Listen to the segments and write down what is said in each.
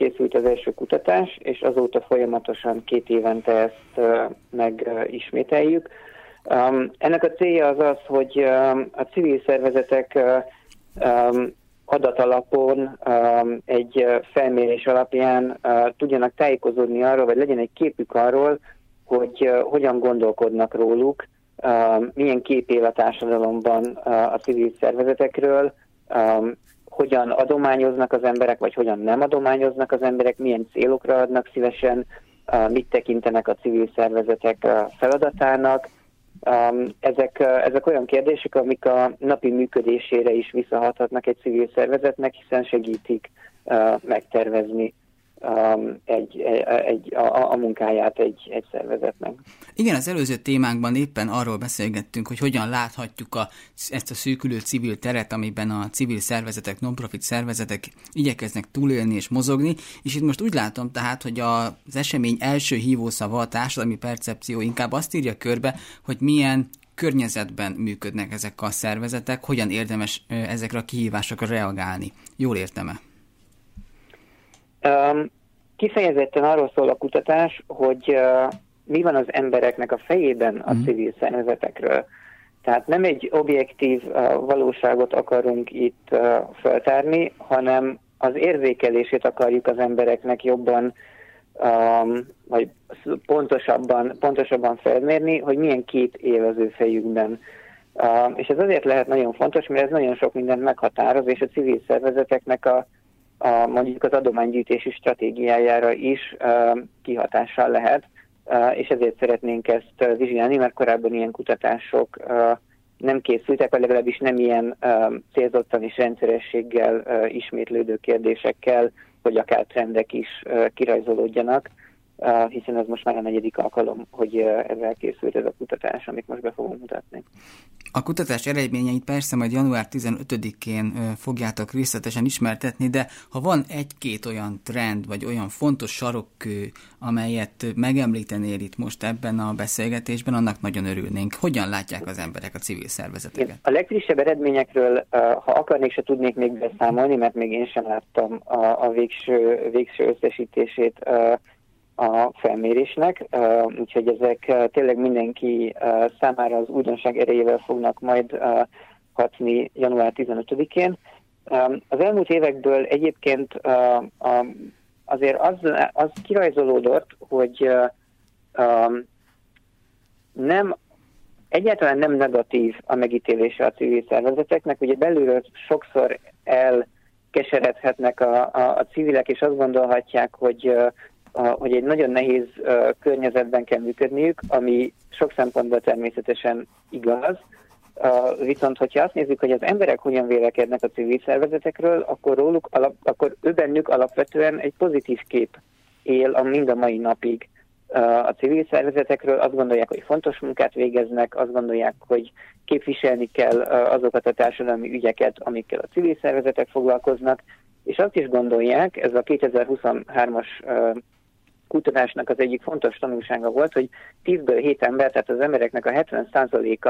készült az első kutatás, és azóta folyamatosan 2 évente ezt megismételjük. Ennek a célja az, hogy a civil szervezetek adatalapon, egy felmérés alapján tudjanak tájékozódni arról, vagy legyen egy képük arról, hogy hogyan gondolkodnak róluk, milyen kép él a társadalomban a civil szervezetekről, hogyan adományoznak az emberek, vagy hogyan nem adományoznak az emberek, milyen célokra adnak szívesen, mit tekintenek a civil szervezetek feladatának. Ezek olyan kérdések, amik a napi működésére is visszahathatnak egy civil szervezetnek, hiszen segítik megtervezni a munkáját egy szervezetnek. Igen, az előző témánkban éppen arról beszélgettünk, hogy hogyan láthatjuk ezt a szűkülő civil teret, amiben a civil szervezetek, non-profit szervezetek igyekeznek túlélni és mozogni, és itt most úgy látom tehát, hogy az esemény első hívószava, a társadalmi percepció inkább azt írja körbe, hogy milyen környezetben működnek ezek a szervezetek, hogyan érdemes ezekre a kihívásokra reagálni. Jól értem-e? Kifejezetten arról szól a kutatás, hogy mi van az embereknek a fejében a civil szervezetekről. Tehát nem egy objektív valóságot akarunk itt feltárni, hanem az érzékelését akarjuk az embereknek jobban, vagy pontosabban felmérni, hogy milyen kép él az ő fejükben. És ez azért lehet nagyon fontos, mert ez nagyon sok mindent meghatároz, és a civil szervezeteknek mondjuk az adománygyűjtési stratégiájára is kihatással lehet, és ezért szeretnénk ezt vizsgálni, mert korábban ilyen kutatások nem készültek, vagy legalábbis nem ilyen célzottan és rendszerességgel ismétlődő kérdésekkel, hogy akár trendek is kirajzolódjanak, hiszen ez most már a 4. alkalom, hogy ezzel készült ez a kutatás, amit most be fogunk mutatni. A kutatás eredményeit persze majd január 15-én fogjátok részletesen ismertetni, de ha van egy-két olyan trend, vagy olyan fontos sarokkő, amelyet megemlítenél itt most ebben a beszélgetésben, annak nagyon örülnénk. Hogyan látják az emberek a civil szervezeteket? A legfrissebb eredményekről, ha akarnék, se tudnék még beszámolni, mert még én sem láttam a végső összesítését a felmérésnek, úgyhogy ezek tényleg mindenki számára az újdonság erejével fognak majd hatni január 15-én. Az elmúlt évekből egyébként azért az kirajzolódott, hogy egyáltalán nem negatív a megítélése a civil szervezeteknek, ugye belülről sokszor elkeseredhetnek a civilek, és azt gondolhatják, hogy egy nagyon nehéz környezetben kell működniük, ami sok szempontból természetesen igaz. Viszont, hogyha azt nézzük, hogy az emberek hogyan vélekednek a civil szervezetekről, akkor ő bennük alapvetően egy pozitív kép él mind a mai napig a civil szervezetekről. Azt gondolják, hogy fontos munkát végeznek, azt gondolják, hogy képviselni kell azokat a társadalmi ügyeket, amikkel a civil szervezetek foglalkoznak, és azt is gondolják, ez a 2023-as kutatásnak az egyik fontos tanulsága volt, hogy 10-ből 7 ember, tehát az embereknek a 70%-a,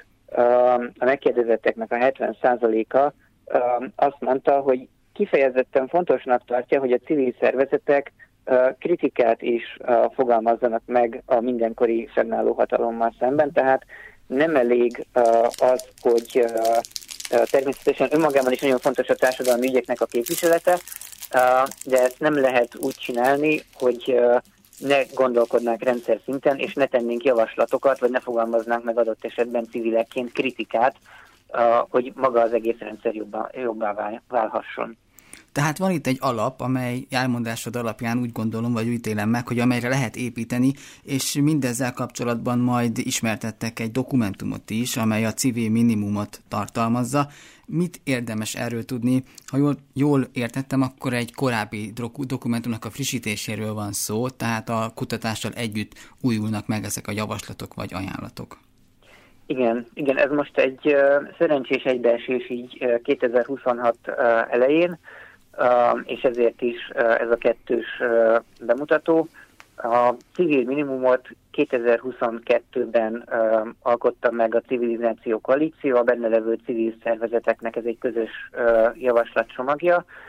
a megkérdezetteknek a 70%-a azt mondta, hogy kifejezetten fontosnak tartja, hogy a civil szervezetek kritikát is fogalmazzanak meg a mindenkori fennálló hatalommal szemben, tehát nem elég az, hogy természetesen önmagában is nagyon fontos a társadalmi ügyeknek a képviselete, de ezt nem lehet úgy csinálni, hogy ne gondolkodnánk rendszer szinten, és ne tennénk javaslatokat, vagy ne fogalmaznánk meg adott esetben civilekként kritikát, hogy maga az egész rendszer jobbá válhasson. Tehát van itt egy alap, amely elmondásod alapján úgy gondolom, vagy úgy ítélem meg, hogy amelyre lehet építeni, és mindezzel kapcsolatban majd ismertettek egy dokumentumot is, amely a civil minimumot tartalmazza. Mit érdemes erről tudni? Ha jól értettem, akkor egy korábbi dokumentumnak a frissítéséről van szó, tehát a kutatással együtt újulnak meg ezek a javaslatok vagy ajánlatok. Igen, ez most egy szerencsés egybeesés így 2026 elején, és ezért is ez a kettős bemutató. A civil minimumot 2022-ben alkotta meg a Civilizáció Koalíció, a benne levő civil szervezeteknek ez egy közös javaslatcsomagja,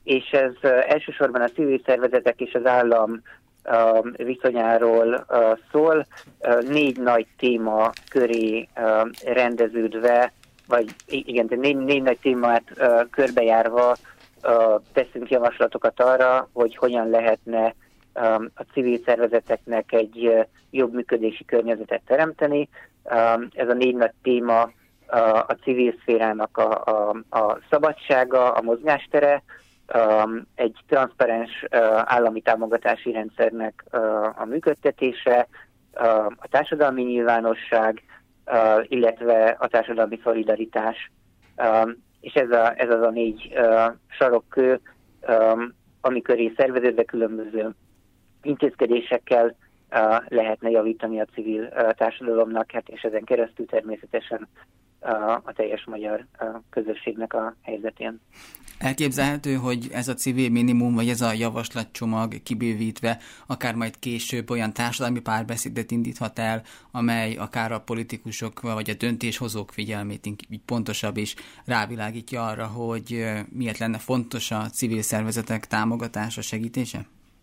és ez elsősorban a civil szervezetek és az állam viszonyáról szól. 4 nagy téma köré rendeződve, vagy igen, négy nagy témát körbejárva teszünk javaslatokat arra, hogy hogyan lehetne a civil szervezeteknek egy jobb működési környezetet teremteni. Ez a 4 nagy téma a civil szférának a szabadsága, a mozgástere, egy transzparens állami támogatási rendszernek a működtetése, a társadalmi nyilvánosság, illetve a társadalmi szolidaritás. És ez az a 4 sarokkő, ami köré szerveződve különböző intézkedésekkel lehetne javítani a civil társadalomnak, hát és ezen keresztül természetesen a teljes magyar közösségnek a helyzetén. Elképzelhető, hogy ez a civil minimum, vagy ez a javaslatcsomag kibővítve akár majd később olyan társadalmi párbeszédet indíthat el, amely akár a politikusok vagy a döntéshozók figyelmét így pontosabb is rávilágítja arra, hogy miért lenne fontos a civil szervezetek támogatása, segítése?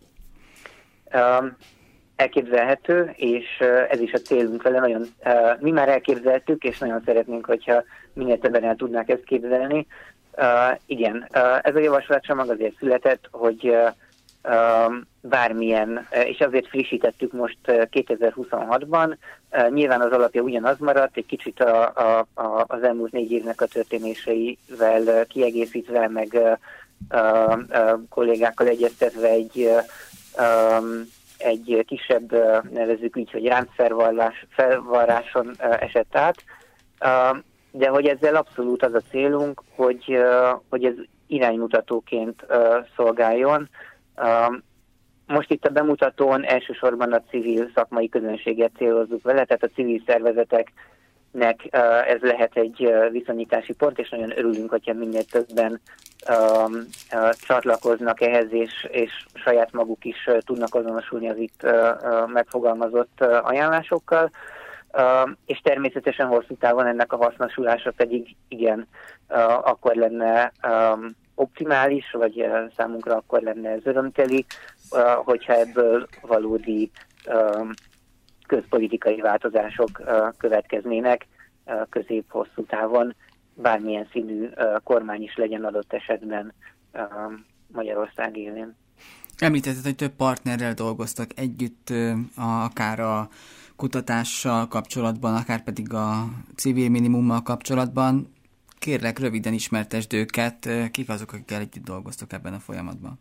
Elképzelhető, és ez is a célunk vele. Nagyon, mi már elképzeltük, és nagyon szeretnénk, hogyha minél többen el tudnák ezt képzelni. Igen, ez a javaslatcsomag azért született, hogy bármilyen, és azért frissítettük most 2026-ban, nyilván az alapja ugyanaz maradt, egy kicsit az elmúlt 4 évnek a történéseivel kiegészítve, meg kollégákkal egyeztetve egy kisebb, nevezzük így, hogy ráncfelvarráson esett át, de hogy ezzel abszolút az a célunk, hogy ez iránymutatóként szolgáljon. Most itt a bemutatón elsősorban a civil szakmai közönséget célozzuk vele, tehát a civil szervezeteknek ez lehet egy viszonyítási pont, és nagyon örülünk, hogyha minél többen csatlakoznak ehhez, és saját maguk is tudnak azonosulni az itt megfogalmazott ajánlásokkal. És természetesen hosszú távon ennek a hasznosulása pedig igen, akkor lenne optimális, vagy számunkra akkor lenne ez örömteli, hogyha ebből valódi közpolitikai változások következnének közép-hosszú távon, bármilyen színű kormány is legyen adott esetben Magyarország élén. Említetted, hogy több partnerrel dolgoztak együtt, akár a kutatással kapcsolatban, akár pedig a civil minimummal kapcsolatban. Kérlek, röviden ismertesd őket, kik azok, akikkel együtt dolgoztok ebben a folyamatban?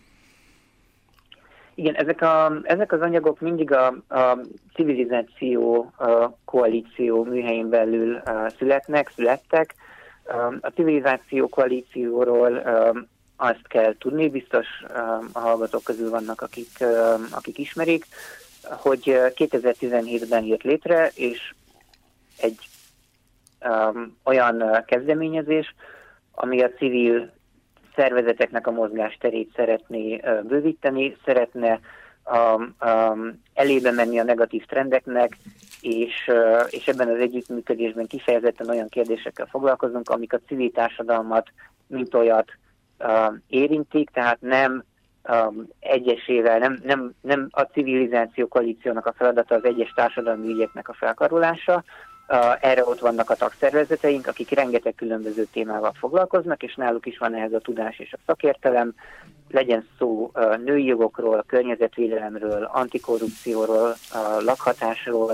Igen, ezek az anyagok mindig a civilizáció koalíció műhelyén belül születtek. A civilizáció koalícióról azt kell tudni, biztos a hallgatók közül vannak, akik ismerik, hogy 2017-ben jött létre, és egy olyan kezdeményezés, ami a civil szervezeteknek a mozgásterét szeretné bővíteni, szeretne elébe menni a negatív trendeknek, és ebben az együttműködésben kifejezetten olyan kérdésekkel foglalkozunk, amik a civil társadalmat mint olyat érintik, tehát nem egyesével, nem a civilizáció koalíciónak a feladata az egyes társadalmi ügyeknek a felkarolása. Erre ott vannak a tagszervezeteink, akik rengeteg különböző témával foglalkoznak, és náluk is van ehhez a tudás és a szakértelem. Legyen szó női jogokról, környezetvédelemről, antikorrupcióról, lakhatásról.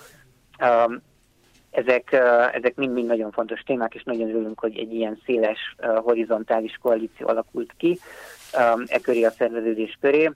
Ezek mind-mind nagyon fontos témák, és nagyon örülünk, hogy egy ilyen széles, horizontális koalíció alakult ki köré a szerveződés köré.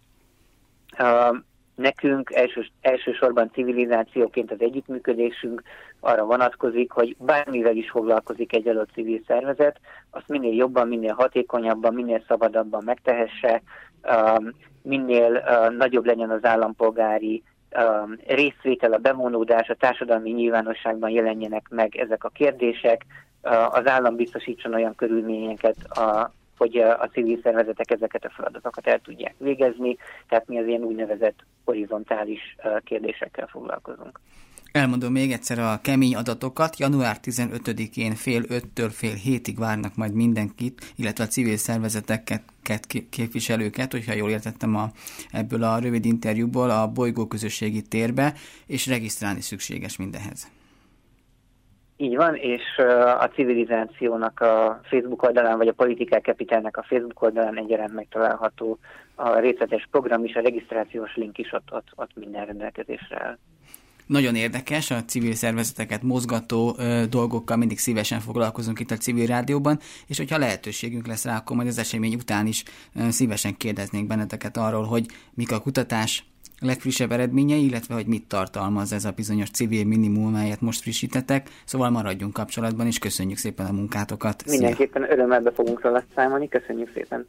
Nekünk elsősorban civilizációként az együttműködésünk arra vonatkozik, hogy bármivel is foglalkozik egy adott civil szervezet, azt minél jobban, minél hatékonyabban, minél szabadabban megtehesse, minél nagyobb legyen az állampolgári részvétel, a bevonódás, a társadalmi nyilvánosságban jelenjenek meg ezek a kérdések, az állam biztosítson olyan körülményeket, hogy a civil szervezetek ezeket a feladatokat el tudják végezni, tehát mi az ilyen úgynevezett horizontális kérdésekkel foglalkozunk. Elmondom még egyszer a kemény adatokat. Január 15-én fél 5-től fél 7-ig várnak majd mindenkit, illetve a civil szervezeteket, képviselőket, hogyha jól értettem ebből a rövid interjúból, a bolygóközösségi térbe, és regisztrálni szükséges mindenhez. Így van, és a civilizációnak a Facebook oldalán, vagy a Political Capitalnek a Facebook oldalán egyaránt megtalálható a részletes program is, a regisztrációs link is ott minden rendelkezésre áll. Nagyon érdekes, a civil szervezeteket mozgató dolgokkal mindig szívesen foglalkozunk itt a Civil Rádióban, és hogyha lehetőségünk lesz rá, akkor majd az esemény után is szívesen kérdeznénk benneteket arról, hogy mik a kutatás legfrissebb eredményei, illetve hogy mit tartalmaz ez a bizonyos civil minimum, amelyet most frissítetek. Szóval maradjunk kapcsolatban, és köszönjük szépen a munkátokat. Mindenképpen örömmel be fogunk róla számolni. Köszönjük szépen.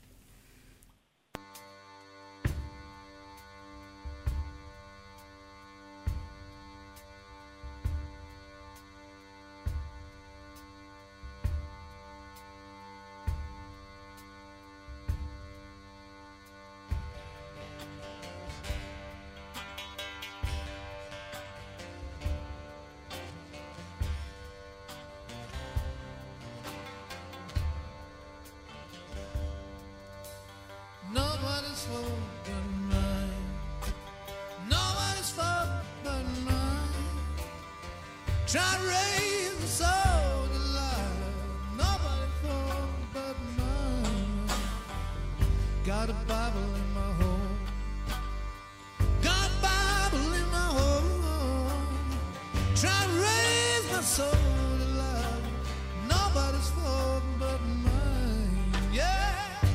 Nobody's fault but mine. Nobody's fault but mine. Try to raise the soul to life. Nobody's fault but mine. Got a Bible in my home. Got a Bible in my home. Try to raise my soul to life. Nobody's fault but mine. Yeah.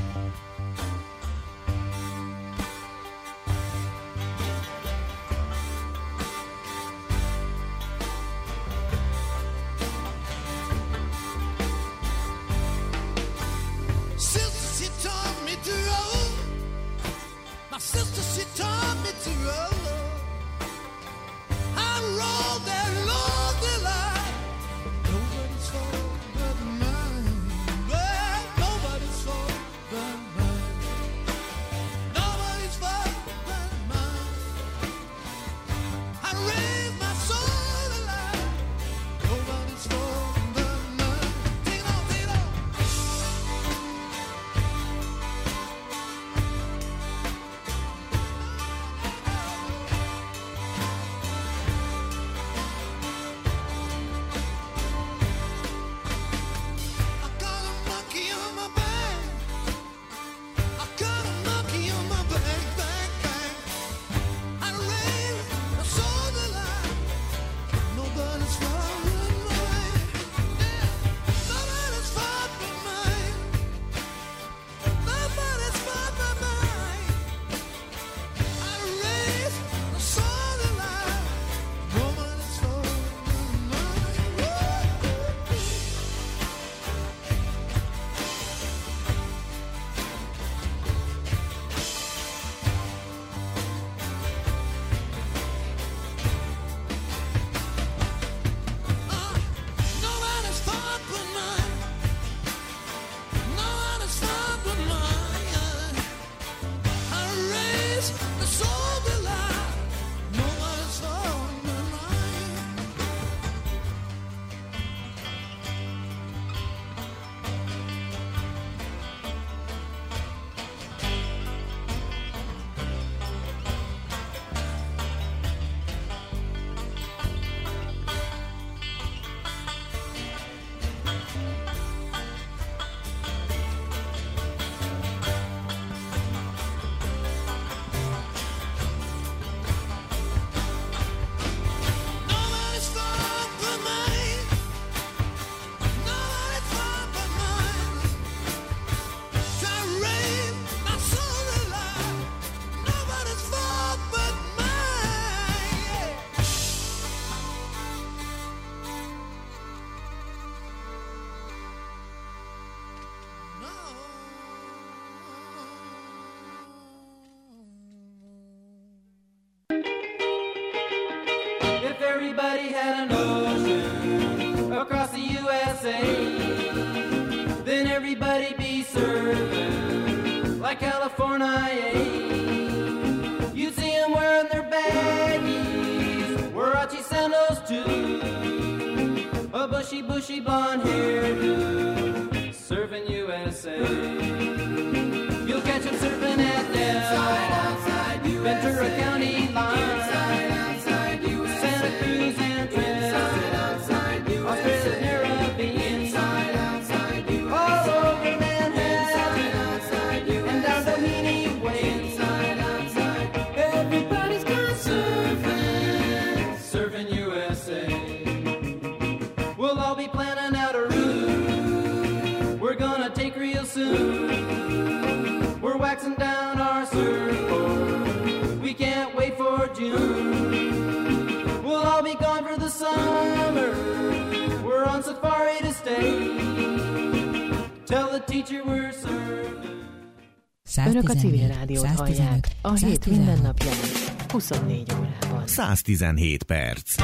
Sister, she taught me to roll. I rolled that lonely life. Nobody's fault but mine. Well, nobody's fault but mine. Nobody's fault but mine. I raised my soul alive. Nobody's fault but mine. Take it on, take it on. Everybody had an ocean across the USA, then everybody'd be serving like California. You'd see them wearing their baggies, Warachi bushy blonde hairdo, surfing USA. You'll catch him surfing at Del, Ventura County line, Santa Cruz and Trinidad, Australia's Caribbean, all over Manhattan, and down Doheny Way. Everybody's gone surfing, surfing USA. We'll all be planning out a route we're gonna take real soon. We're waxing down our surfboard, we can't wait for June. We'll all be gone for the summer, we're on safari to stay. Tell the teacher we're surfing. Önök a Civil Rádiót hallják a hét mindennapján 24 órában. 117 perc.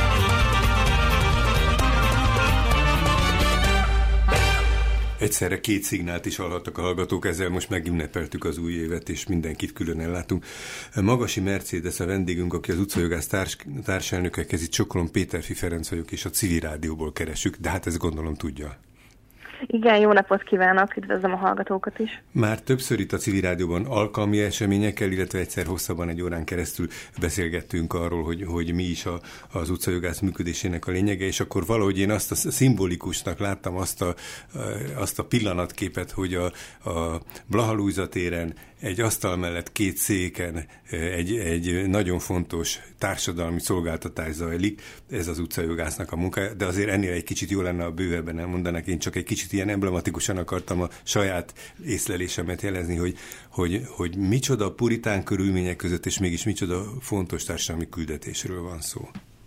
Egyszerre két szignált is hallhattak a hallgatók, ezzel most megünnepeltük az új évet, és mindenkit külön ellátunk. Magasi Mercedes a vendégünk, aki az utcajogász társelnöke, kezit Csokolom, Péterfi Ferenc vagyok, és a Civil Rádióból keresünk, de hát ezt gondolom tudja. Igen, jó napot kívánok, üdvözlöm a hallgatókat is. Már többször itt a Civil Rádióban alkalmi eseményekkel, illetve egyszer hosszabban egy órán keresztül beszélgettünk arról, hogy mi is az utcajogász működésének a lényege, és akkor valahogy én azt a szimbolikusnak láttam azt a pillanatképet, hogy a Blaha Lujza téren egy asztal mellett két széken egy nagyon fontos társadalmi szolgáltatás zajlik, ez az utcajogásznak a munkája, de azért ennél egy kicsit jó lenne, a bővebben elmondanak. Én csak egy kicsit ilyen emblematikusan akartam a saját észlelésemet jelezni, hogy micsoda puritán körülmények között, és mégis micsoda fontos társadalmi küldetésről van szó.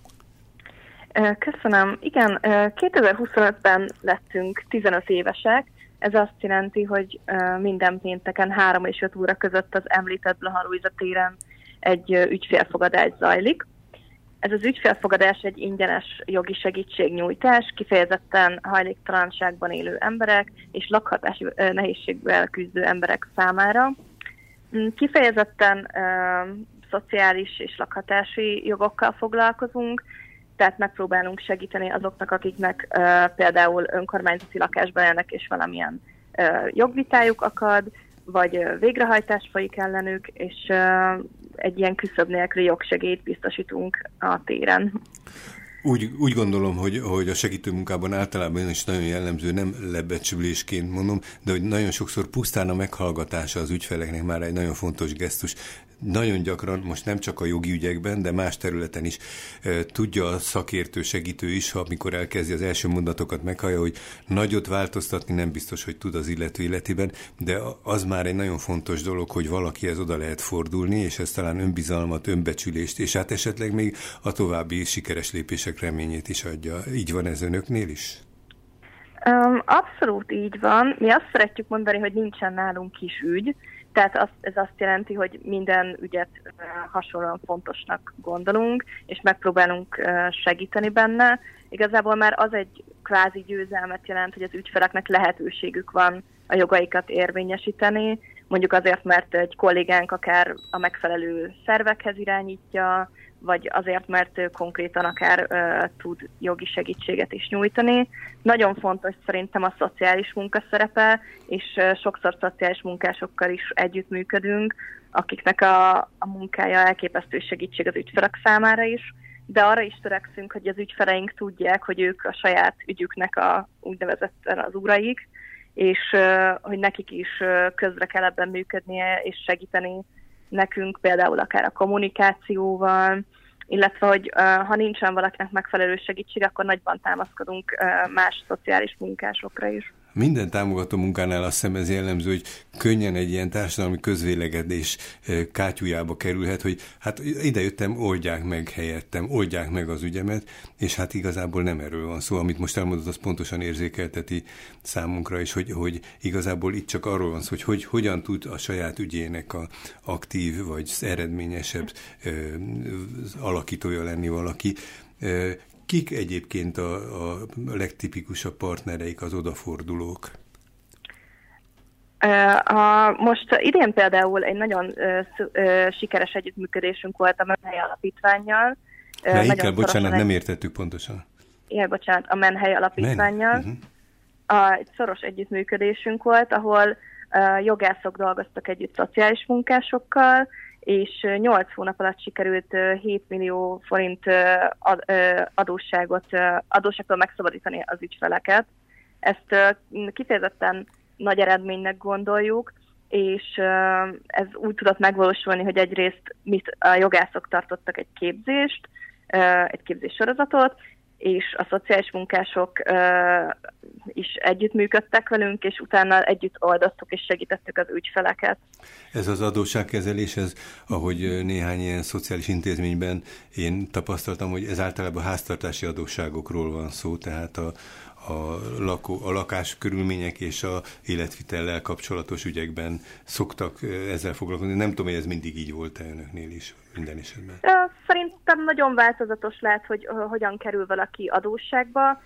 Köszönöm. Igen, 2025-ben lettünk 15 évesek. Ez azt jelenti, hogy minden pénteken 3 és 5 óra között az említett Blaha Lujza téren egy ügyfélfogadás zajlik. Ez az ügyfélfogadás egy ingyenes jogi segítségnyújtás, kifejezetten hajléktalanságban élő emberek és lakhatási nehézséggel küzdő emberek számára. Kifejezetten szociális és lakhatási jogokkal foglalkozunk, tehát megpróbálunk segíteni azoknak, akiknek például önkormányzati lakásban élnek, és valamilyen jogvitájuk akad, vagy végrehajtás folyik ellenük, és egy ilyen küszöb nélküli jogsegélyt biztosítunk a téren. Úgy gondolom, hogy a segítőmunkában általában is nagyon jellemző, nem lebecsülésként mondom, de hogy nagyon sokszor pusztán a meghallgatása az ügyfeleknek már egy nagyon fontos gesztus. Nagyon gyakran, most nem csak a jogi ügyekben, de más területen is tudja a szakértő, segítő is, ha amikor elkezdi az első mondatokat meghallja, hogy nagyot változtatni nem biztos, hogy tud az illető életében, de az már egy nagyon fontos dolog, hogy valakihez oda lehet fordulni, és ez talán önbizalmat, önbecsülést, és hát esetleg még a további sikeres lépések reményét is adja. Így van ez önöknél is? Abszolút így van. Mi azt szeretjük mondani, hogy nincsen nálunk kis ügy, tehát ez azt jelenti, hogy minden ügyet hasonlóan fontosnak gondolunk, és megpróbálunk segíteni benne. Igazából már az egy kvázi győzelmet jelent, hogy az ügyfeleknek lehetőségük van a jogaikat érvényesíteni, mondjuk azért, mert egy kollégánk akár a megfelelő szervekhez irányítja, vagy azért, mert konkrétan akár tud jogi segítséget is nyújtani. Nagyon fontos szerintem a szociális munka szerepe, és sokszor szociális munkásokkal is együttműködünk, akiknek a munkája elképesztő segítség az ügyfelek számára is, de arra is törekszünk, hogy az ügyfeleink tudják, hogy ők a saját ügyüknek úgynevezetten az uraik, és hogy nekik is közre kell ebben működnie, és segíteni nekünk például akár a kommunikációval, illetve hogy ha nincsen valakinek megfelelő segítség, akkor nagyban támaszkodunk más szociális munkásokra is. Minden támogató munkánál azt hiszem ez jellemző, hogy könnyen egy ilyen társadalmi közvélekedés kátyújába kerülhet, hogy hát idejöttem, oldják meg helyettem, oldják meg az ügyemet, és hát igazából nem erről van szó. Amit most elmondott, az pontosan érzékelteti számunkra is, hogy igazából itt csak arról van szó, hogy hogyan tud a saját ügyének a aktív vagy eredményesebb alakítója lenni valaki. Kik egyébként a legtipikusabb partnereik, az odafordulók? Most idén például egy nagyon sikeres együttműködésünk volt a Menhely Alapítvánnyal. Melyikkel, bocsánat, nem értettük pontosan. a Menhely Alapítvánnyal. Egy szoros együttműködésünk volt, ahol jogászok dolgoztak együtt szociális munkásokkal, és 8 hónap alatt sikerült 7 millió forint adósságtól megszabadítani az ügyfeleket. Ezt kifejezetten nagy eredménynek gondoljuk, és ez úgy tudott megvalósulni, hogy egyrészt a jogászok tartottak egy képzéssorozatot, és a szociális munkások is együttműködtek velünk, és utána együtt oldottuk és segítettük az ügyfeleket. Ez az adósságkezelés, ez, ahogy néhány ilyen szociális intézményben én tapasztaltam, hogy ez általában háztartási adósságokról van szó, tehát a lakás körülmények és a életvitellel kapcsolatos ügyekben szoktak ezzel foglalkozni. Nem tudom, hogy ez mindig így volt-e önöknél is minden esetben. Szerintem nagyon változatos lehet, hogy hogyan kerül valaki adósságba,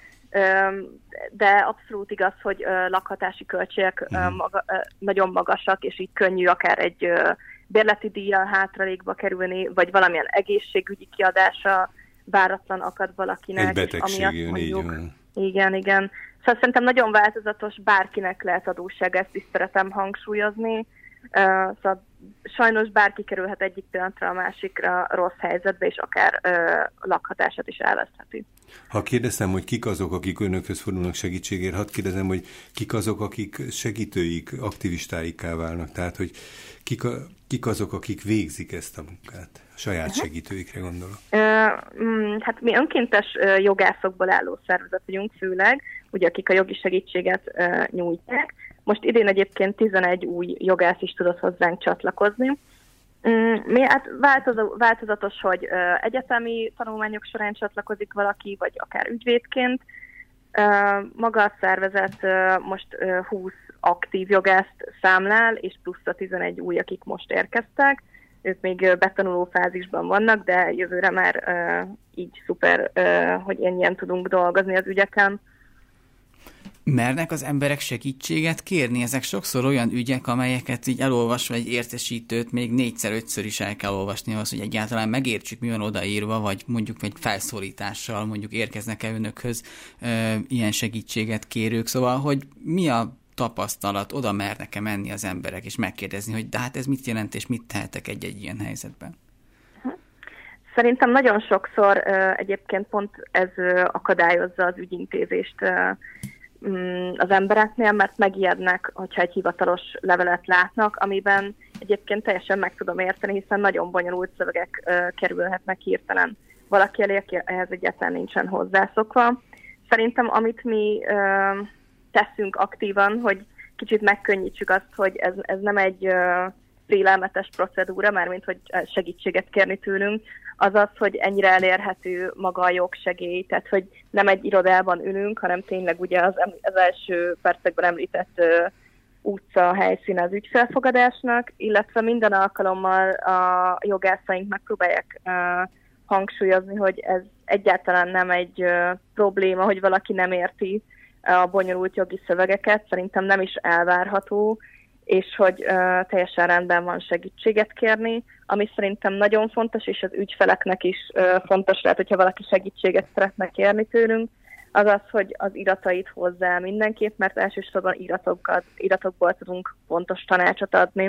de abszolút igaz, hogy lakhatási költségek nagyon magasak, és így könnyű akár egy bérleti díjjal hátralékba kerülni, vagy valamilyen egészségügyi kiadása váratlan akad valakinek. Egy betegség jön, így van. Igen. Szóval szerintem nagyon változatos, bárkinek lehet adósság, ezt is szeretem hangsúlyozni. Szóval sajnos bárki kerülhet egyik pillanatra a másikra rossz helyzetbe, és akár lakhatását is elvesztheti. Ha kérdeztem, hogy kik azok, akik önökhöz fordulnak segítségért, hadd kérdezem, hogy kik azok, akik segítőik, aktivistáikká válnak, tehát hogy kik azok, akik végzik ezt a munkát? A saját segítőikre gondolok. Hát mi önkéntes jogászokból álló szervezet vagyunk főleg, ugye akik a jogi segítséget nyújtják. Most idén egyébként 11 új jogász is tudott hozzánk csatlakozni. Hát változatos, hogy egyetemi tanulmányok során csatlakozik valaki, vagy akár ügyvédként. Maga a szervezet most 20 aktív jogászt számlál, és plusz a 11 új, akik most érkeztek. Ők még betanuló fázisban vannak, de jövőre már így szuper, hogy ennyien tudunk dolgozni az ügyeken. Mernek az emberek segítséget kérni? Ezek sokszor olyan ügyek, amelyeket így elolvasva egy értesítőt még 4-5-ször is el kell olvasni ahhoz, hogy egyáltalán megértsük, mi van odaírva, vagy mondjuk egy felszólítással mondjuk érkeznek-e önökhöz ilyen segítséget kérők. Szóval, hogy mi a tapasztalat, oda mernek-e menni az emberek, és megkérdezni, hogy de hát ez mit jelent, és mit tehetek egy-egy ilyen helyzetben? Szerintem nagyon sokszor egyébként pont ez akadályozza az ügyintézést az embereknél, mert megijednek, hogyha egy hivatalos levelet látnak, amiben egyébként teljesen meg tudom érteni, hiszen nagyon bonyolult szövegek kerülhetnek hirtelen valaki elé, aki ehhez egyáltalán nincsen hozzászokva. Szerintem amit mi teszünk aktívan, hogy kicsit megkönnyítsük azt, hogy ez nem egy félelmetes procedúra, mármint hogy segítséget kérni tőlünk, az az, hogy ennyire elérhető maga a jogsegély, tehát hogy nem egy irodában ülünk, hanem tényleg ugye az első percekben említett utca helyszíne az ügyfelfogadásnak, illetve minden alkalommal a jogászaink megpróbálják hangsúlyozni, hogy ez egyáltalán nem egy probléma, hogy valaki nem érti a bonyolult jogi szövegeket, szerintem nem is elvárható, és hogy teljesen rendben van segítséget kérni, ami szerintem nagyon fontos, és az ügyfeleknek is fontos lehet, hogyha valaki segítséget szeretne kérni tőlünk, az az, hogy az iratait hozzá mindenképp, mert elsősorban iratokból tudunk pontos tanácsot adni.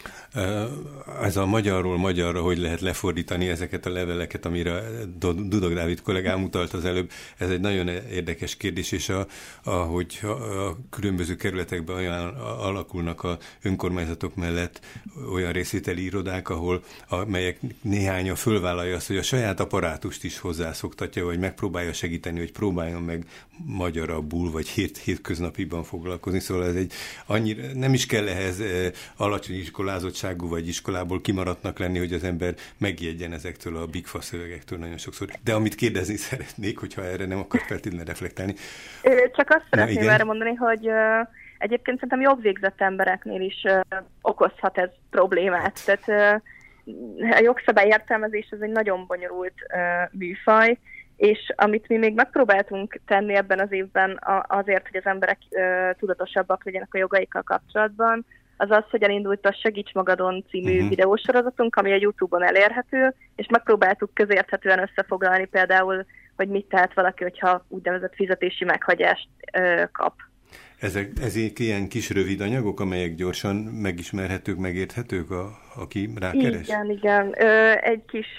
Ez a magyarról magyarra, hogy lehet lefordítani ezeket a leveleket, amire Dudok Dávid kollégám utalt az előbb, ez egy nagyon érdekes kérdés, és ahogy a különböző kerületekben olyan alakulnak a önkormányzatok mellett olyan részvételi irodák, amelyek néhánya fölvállalja azt, hogy a saját apparátust is hozzászoktatja, vagy megpróbálja segíteni, hogy próbáljon meg magyarabbul, vagy hétköznapiban foglalkozni. Szóval ez annyira nem is kell ehhez alacsony iskolázottságú vagy iskolából kimaradtnak lenni, hogy az ember megijedjen ezektől a bigfa szövegektől nagyon sokszor. De amit kérdezni szeretnék, hogyha erre nem akar feltétlenül reflektálni. Csak azt szeretném erre mondani, hogy egyébként szerintem jogvégzett embereknél is okozhat ez problémát. Tehát a jogszabály értelmezés ez egy nagyon bonyolult műfaj, és amit mi még megpróbáltunk tenni ebben az évben azért, hogy az emberek tudatosabbak legyenek a jogaikkal kapcsolatban, az az, hogy elindult a Segíts Magadon című videósorozatunk, ami a YouTube-on elérhető, és megpróbáltuk közérthetően összefoglalni például, hogy mit tehet valaki, hogyha úgynevezett fizetési meghagyást kap. Ezek ilyen kis rövid anyagok, amelyek gyorsan megismerhetők, megérthetők, aki rákeres? Igen. Egy kis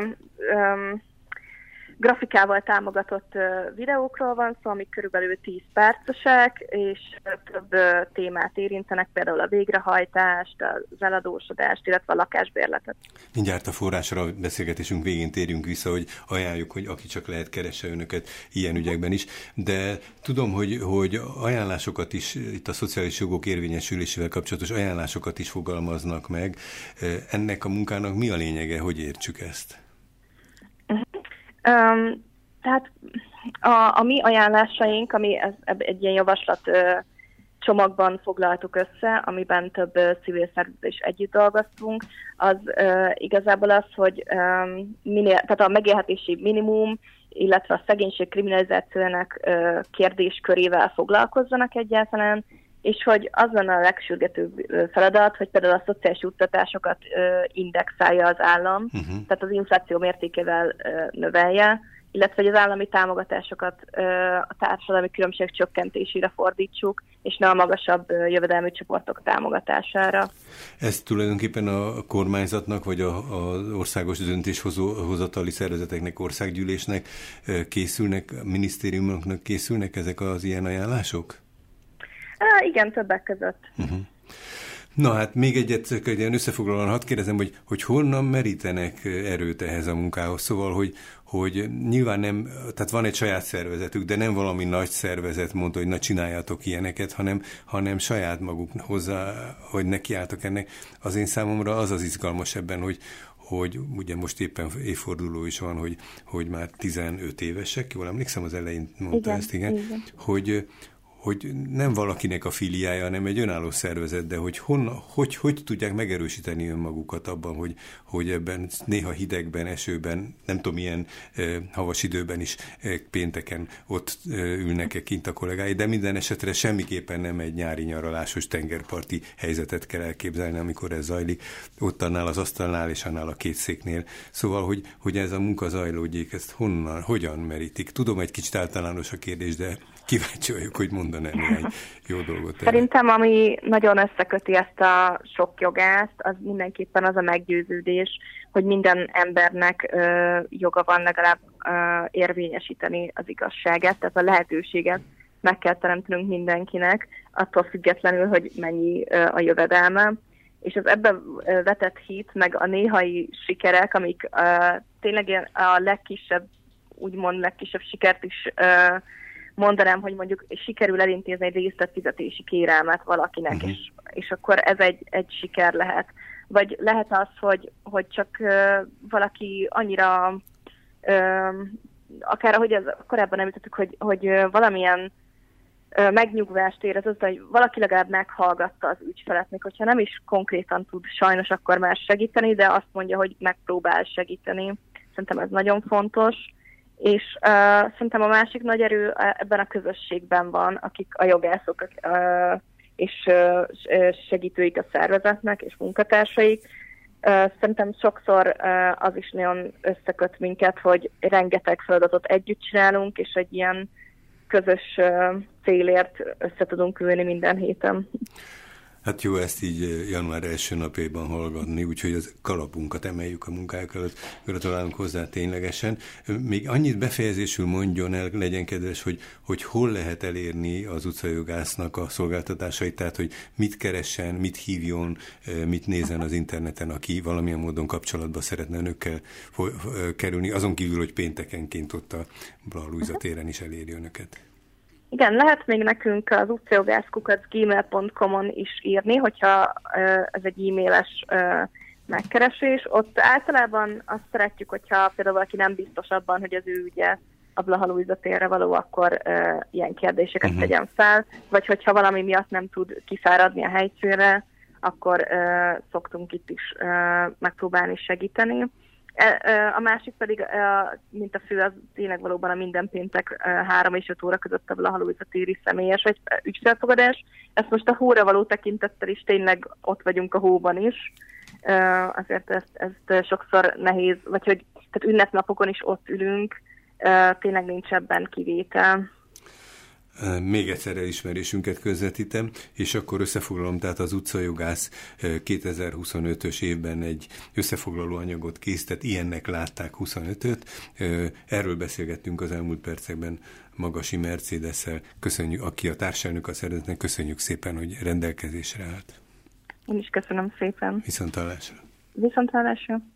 grafikával támogatott videókról van szó, amik körülbelül 10 percesek, és több témát érintenek, például a végrehajtást, az eladósodást, illetve a lakásbérletet. Mindjárt a forrásra a beszélgetésünk végén térjünk vissza, hogy ajánljuk, hogy aki csak lehet, keresse önöket ilyen ügyekben is, de tudom, hogy ajánlásokat is, itt a szociális jogok érvényesülésével kapcsolatos ajánlásokat is fogalmaznak meg. Ennek a munkának mi a lényege, hogy értsük ezt? Tehát a mi ajánlásaink, ami egy ilyen javaslat csomagban foglaltuk össze, amiben több civil szervezet is együtt dolgoztunk, az igazából az, hogy tehát a megélhetési minimum, illetve a szegénység kriminalizációjának kérdéskörével foglalkozzanak egyáltalán, és hogy az lenne a legsürgetőbb feladat, hogy például a szociális juttatásokat indexálja az állam, tehát az infláció mértékével növelje, illetve hogy az állami támogatásokat a társadalmi különbség csökkentésére fordítsuk, és ne a magasabb jövedelmű csoportok támogatására. Ez tulajdonképpen a kormányzatnak, vagy az országos döntéshozatali szervezeteknek, országgyűlésnek készülnek, minisztériumoknak készülnek ezek az ilyen ajánlások? Igen, többek között. Na hát még egyet összefoglalóan hadd kérdezem, hogy honnan merítenek erőt ehhez a munkához, szóval, hogy nyilván nem, tehát van egy saját szervezetük, de nem valami nagy szervezet mondta, hogy na csináljátok ilyeneket, hanem saját maguk hozzá, hogy nekiálltok ennek. Az én számomra az izgalmas ebben, hogy ugye most éppen évforduló is van, hogy már 15 évesek, jól emlékszem, az elején mondta ezt, igen. Hogy nem valakinek a filiája, hanem egy önálló szervezet, de hogy tudják megerősíteni önmagukat abban, hogy ebben néha hidegben, esőben, nem tudom, milyen havas időben is pénteken ott ülnek kint a kollégái, de minden esetre semmiképpen nem egy nyári nyaralásos tengerparti helyzetet kell elképzelni, amikor ez zajlik, ott annál az asztalnál és annál a két széknél. Szóval, hogy ez a munka zajlódjék, ezt hogyan merítik? Tudom, egy kicsit általános a kérdés, de kíváncsi vagyok, hogy mondanám néhány jó dolgot. Szerintem, ami nagyon összeköti ezt a sok jogást, az mindenképpen az a meggyőződés, hogy minden embernek joga van legalább érvényesíteni az igazságát, tehát a lehetőséget meg kell teremtenünk mindenkinek, attól függetlenül, hogy mennyi a jövedelme. És az ebben vetett hit, meg a néhai sikerek, amik tényleg a legkisebb sikert is mondanám, hogy mondjuk sikerül elintézni egy részletfizetési kérelmet valakinek, és akkor ez egy siker lehet. Vagy lehet az, hogy csak valaki annyira, akár ahogy ez korábban említettük, hogy valamilyen megnyugvást érez az, hogy valaki legalább meghallgatta az ügyfelet, még hogyha nem is konkrétan tud sajnos akkor már segíteni, de azt mondja, hogy megpróbál segíteni. Szerintem ez nagyon fontos. És szerintem a másik nagy erő ebben a közösségben van, akik a jogászok és segítőik a szervezetnek és munkatársaik. Szerintem sokszor az is nagyon összeköt minket, hogy rengeteg feladatot együtt csinálunk, és egy ilyen közös célért össze tudunk ülni minden héten. Hát jó ezt így január első napjában hallgatni, úgyhogy az kalapunkat emeljük a munkájuk előtt. Gratulálunk hozzá ténylegesen. Még annyit befejezésül mondjon el, legyen kedves, hogy hol lehet elérni az utcajogásznak a szolgáltatásait, tehát hogy mit keressen, mit hívjon, mit nézzen az interneten, aki valamilyen módon kapcsolatba szeretne önökkel kerülni, azon kívül, hogy péntekenként ott a Blaha Lujza téren is eléri önöket. Igen, lehet még nekünk az utcajogász@gmail.com-on is írni, hogyha ez egy e-mailes megkeresés. Ott általában azt szeretjük, hogyha például valaki nem biztos abban, hogy az ő ügye a Blaha Lujza térre való, akkor ilyen kérdéseket tegyen fel, vagy hogyha valami miatt nem tud kifáradni a helyszínre, akkor szoktunk itt is megpróbálni segíteni. A másik pedig, mint a fő, az tényleg valóban a minden péntek 3 és 5 óra között a Blaha téri személyes vagy ügyfélfogadás. Ezt most a hóra való tekintettel is tényleg ott vagyunk a hóban is. Azért ezt sokszor nehéz, vagy hogy tehát ünnepnapokon is ott ülünk, tényleg nincs ebben kivétel. Még egyszer elismerésünket közvetítem, és akkor összefoglalom, tehát az utcajogász 2025-ös évben egy összefoglaló anyagot készített, ilyennek látták 25-öt. Erről beszélgettünk az elmúlt percekben Magasi Mercedessel, köszönjük, aki a társelnök a szervezetnek, köszönjük szépen, hogy rendelkezésre állt. Én is köszönöm szépen. Viszonthallásra. Viszonthallásra.